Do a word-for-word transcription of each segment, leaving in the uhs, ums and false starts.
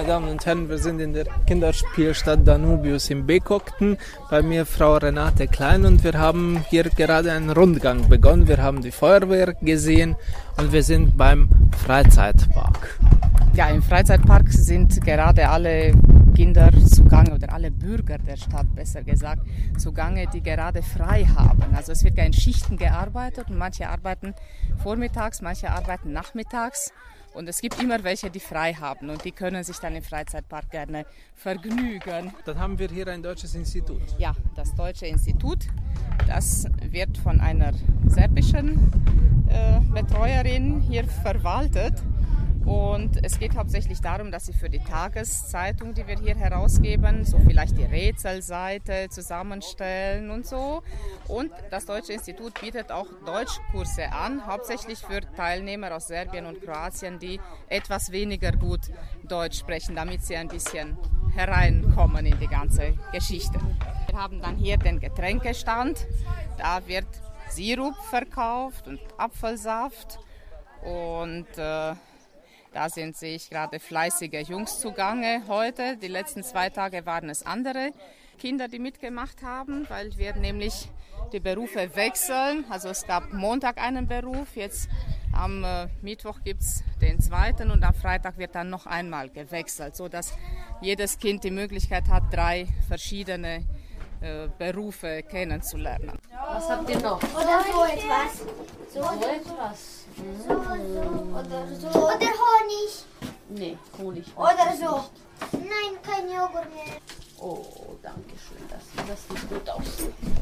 Damen und Herren, wir sind in der Kinderspielstadt Danubius in Bekokten. Bei mir Frau Renate Klein und wir haben hier gerade einen Rundgang begonnen. Wir haben die Feuerwehr gesehen und wir sind beim Freizeitpark. Ja, im Freizeitpark sind gerade alle Kinder zugange oder alle Bürger der Stadt, besser gesagt, zugange, die gerade frei haben. Also es wird ja in Schichten gearbeitet und manche arbeiten vormittags, manche arbeiten nachmittags. Und es gibt immer welche, die frei haben und die können sich dann im Freizeitpark gerne vergnügen. Dann haben wir hier ein deutsches Institut. Ja, das Deutsche Institut, das wird von einer serbischen äh, Betreuerin hier verwaltet. Und es geht hauptsächlich darum, dass sie für die Tageszeitung, die wir hier herausgeben, so vielleicht die Rätselseite zusammenstellen und so. Und das Deutsche Institut bietet auch Deutschkurse an, hauptsächlich für Teilnehmer aus Serbien und Kroatien, die etwas weniger gut Deutsch sprechen, damit sie ein bisschen hereinkommen in die ganze Geschichte. Wir haben dann hier den Getränkestand, da wird Sirup verkauft und Apfelsaft und äh, Da sind, sehe ich, gerade fleißige Jungs zugange heute. Die letzten zwei Tage waren es andere Kinder, die mitgemacht haben, weil wir nämlich die Berufe wechseln. Also es gab Montag einen Beruf, jetzt am äh, Mittwoch gibt es den zweiten und am Freitag wird dann noch einmal gewechselt, sodass jedes Kind die Möglichkeit hat, drei verschiedene äh, Berufe kennenzulernen. Was habt ihr noch? Oder so etwas. So etwas? So, so, oder so. Oder Honig. Nee, Honig. Oder so. Nein, kein Joghurt mehr. Oh, danke schön. Das, das sieht gut aus.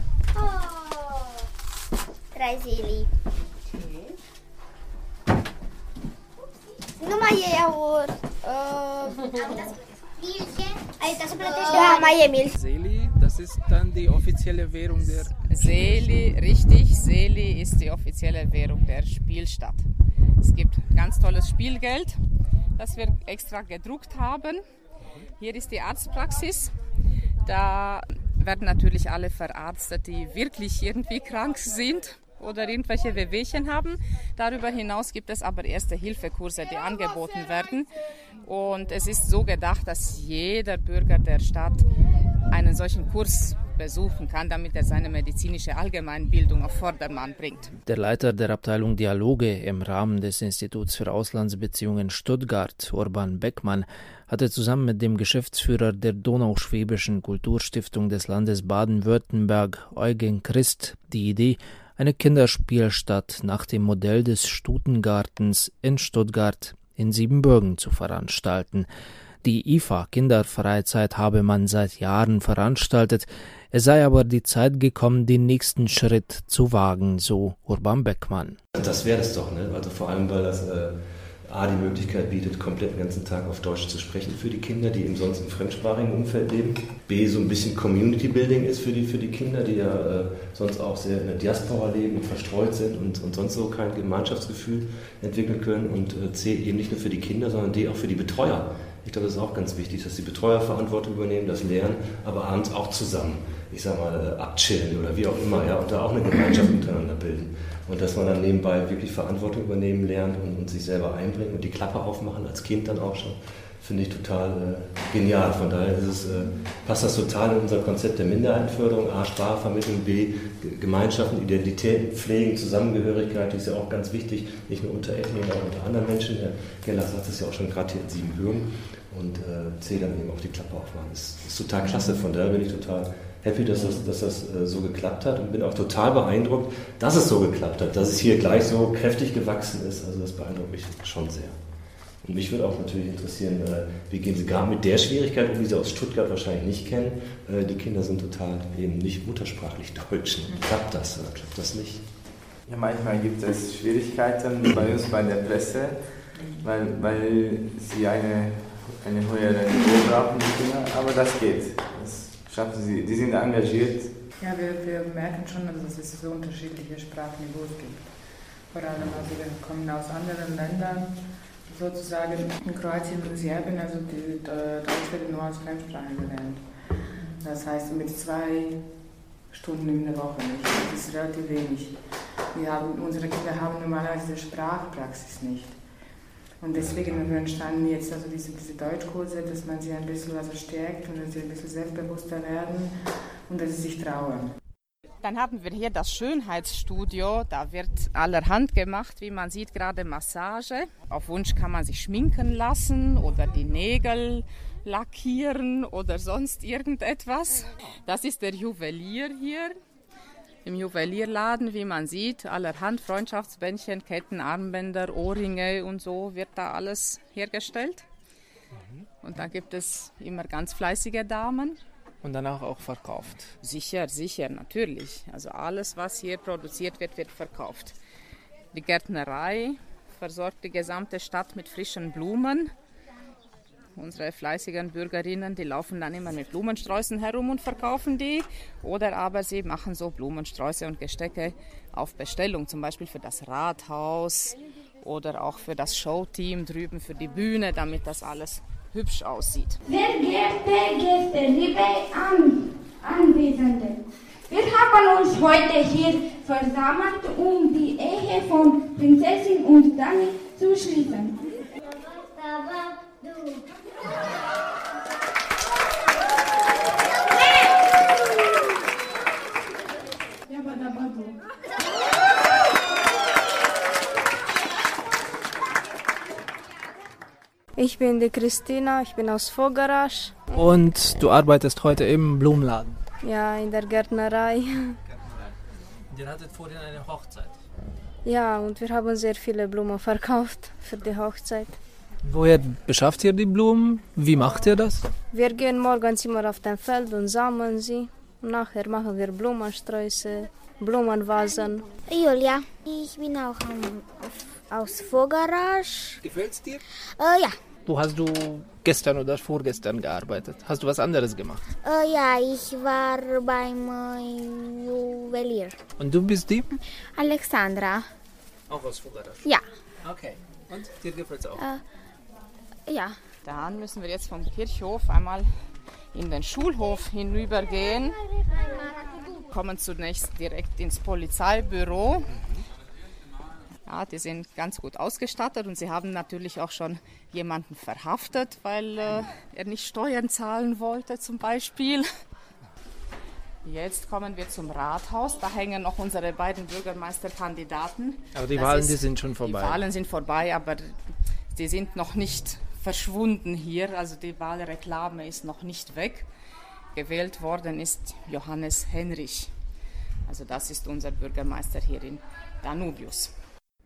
Oh. Drei Seli. Okay. Numai e iaurt. Ja, mai Milch. Seli, das ist dann die offizielle Währung der... Seli, richtig, Seli ist die offizielle Währung der Spielstadt. Es gibt ganz tolles Spielgeld, das wir extra gedruckt haben. Hier ist die Arztpraxis. Da werden natürlich alle verarztet, die wirklich irgendwie krank sind oder irgendwelche Wehwehchen haben. Darüber hinaus gibt es aber Erste-Hilfe-Kurse, die angeboten werden. Und es ist so gedacht, dass jeder Bürger der Stadt einen solchen Kurs besuchen kann, damit er seine medizinische Allgemeinbildung auf Vordermann bringt. Der Leiter der Abteilung Dialoge im Rahmen des Instituts für Auslandsbeziehungen Stuttgart, Urban Beckmann, hatte zusammen mit dem Geschäftsführer der Donauschwäbischen Kulturstiftung des Landes Baden-Württemberg, Eugen Christ, die Idee, eine Kinderspielstadt nach dem Modell des Stutengartens in Stuttgart in Siebenbürgen zu veranstalten. Die I F A Kinderfreizeit habe man seit Jahren veranstaltet, es sei aber die Zeit gekommen, den nächsten Schritt zu wagen, so Urban Beckmann. Das wäre es doch, ne? Also vor allem, weil das äh, A, die Möglichkeit bietet, komplett den ganzen Tag auf Deutsch zu sprechen für die Kinder, die eben sonst im fremdsprachigen Umfeld leben. B, so ein bisschen Community-Building ist für die, für die Kinder, die ja äh, sonst auch sehr in der Diaspora leben und verstreut sind und, und sonst so kein Gemeinschaftsgefühl entwickeln können. Und äh, C, eben nicht nur für die Kinder, sondern D, auch für die Betreuer. Ich glaube, das ist auch ganz wichtig, dass die Betreuer Verantwortung übernehmen, das lernen, aber abends auch zusammen, ich sag mal, abchillen oder wie auch immer, ja, und da auch eine Gemeinschaft untereinander bilden. Und dass man dann nebenbei wirklich Verantwortung übernehmen lernt und, und sich selber einbringen und die Klappe aufmachen, als Kind dann auch schon, finde ich total äh, genial. Von daher ist es, äh, passt das total in unser Konzept der Minderheitenförderung, A, Sprachvermittlung, B, Gemeinschaften, Identitäten, Pflegen, Zusammengehörigkeit, die ist ja auch ganz wichtig, nicht nur unter Ethnien, auch unter anderen Menschen. Herr Geller sagt es ja auch schon gerade hier in Siebenbürgen. Und äh, C, dann eben auch die Klappe aufmachen. Das ist total klasse, von daher bin ich total happy, dass das, dass das äh, so geklappt hat und bin auch total beeindruckt, dass es so geklappt hat, dass es hier gleich so kräftig gewachsen ist. Also das beeindruckt mich schon sehr. Und mich würde auch natürlich interessieren, äh, wie gehen Sie gerade mit der Schwierigkeit um, die Sie aus Stuttgart wahrscheinlich nicht kennen. Äh, die Kinder sind total eben nicht muttersprachlich Deutsch. Klappt das oder klappt das nicht? Ja, manchmal gibt es Schwierigkeiten bei uns bei der Presse, weil, weil sie eine, eine höhere Niveau brauchen, die Kinder, aber das geht. Das schaffen sie, die sind engagiert. Ja, wir, wir merken schon, dass es so unterschiedliche Sprachniveaus gibt. Vor allem, also wir kommen aus anderen Ländern, sozusagen in Kroatien und Serbien, also die Deutsch wird nur als Fremdsprache gelernt. Das heißt mit zwei Stunden in der Woche nicht. Das ist relativ wenig. Wir haben, unsere Kinder haben normalerweise die Sprachpraxis nicht. Und deswegen entstanden jetzt also diese, diese Deutschkurse, dass man sie ein bisschen also stärkt und dass sie ein bisschen selbstbewusster werden und dass sie sich trauen. Dann haben wir hier das Schönheitsstudio, da wird allerhand gemacht, wie man sieht, gerade Massage. Auf Wunsch kann man sich schminken lassen oder die Nägel lackieren oder sonst irgendetwas. Das ist der Juwelier hier. Im Juwelierladen, wie man sieht, allerhand Freundschaftsbändchen, Ketten, Armbänder, Ohrringe und so wird da alles hergestellt. Und da gibt es immer ganz fleißige Damen. Und danach auch verkauft. Sicher, sicher, natürlich. Also alles, was hier produziert wird, wird verkauft. Die Gärtnerei versorgt die gesamte Stadt mit frischen Blumen. Unsere fleißigen Bürgerinnen, die laufen dann immer mit Blumensträußen herum und verkaufen die. Oder aber sie machen so Blumensträuße und Gestecke auf Bestellung, zum Beispiel für das Rathaus oder auch für das Showteam drüben für die Bühne, damit das alles hübsch aussieht. Sehr geehrte Gäste, liebe An Anwesende, wir haben uns heute hier versammelt, um die Ehe von Prinzessin und Dani zu schließen. Ich bin die Christina, ich bin aus Vogarasch. Und du arbeitest heute im Blumenladen? Ja, in der Gärtnerei. Und ihr hattet vorhin eine Hochzeit? Ja, und wir haben sehr viele Blumen verkauft für die Hochzeit. Woher beschafft ihr die Blumen? Wie macht ihr das? Wir gehen morgens immer auf den Feld und sammeln sie. Und nachher machen wir Blumensträuße, Blumenvasen. Julia, ich bin auch um, aus Vogarasch. Gefällt's dir? Äh, ja. Wo hast du gestern oder vorgestern gearbeitet? Hast du was anderes gemacht? Äh, ja, ich war beim äh, Juwelier. Und du bist die? Alexandra. Auch aus Vogarasch? Ja. Okay. Und dir gefällt's auch? Äh, ja. Dann müssen wir jetzt vom Kirchhof einmal in den Schulhof hinübergehen. Wir kommen zunächst direkt ins Polizeibüro. Ja, die sind ganz gut ausgestattet und sie haben natürlich auch schon jemanden verhaftet, weil äh, er nicht Steuern zahlen wollte zum Beispiel. Jetzt kommen wir zum Rathaus. Da hängen noch unsere beiden Bürgermeisterkandidaten. Aber die Das Wahlen, ist, die sind schon vorbei. Die Wahlen sind vorbei, aber die sind noch nicht verschwunden hier. Also die Wahlreklame ist noch nicht weg. Gewählt worden ist Johannes Henrich. Also das ist unser Bürgermeister hier in Danubius.